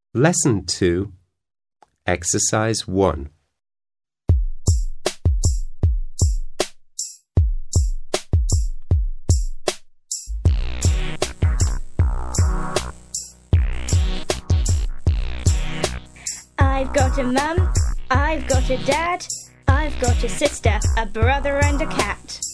Lesson 2, Exercise 1. I've got a mum, I've got a dad, I've got a sister, a brother and a cat.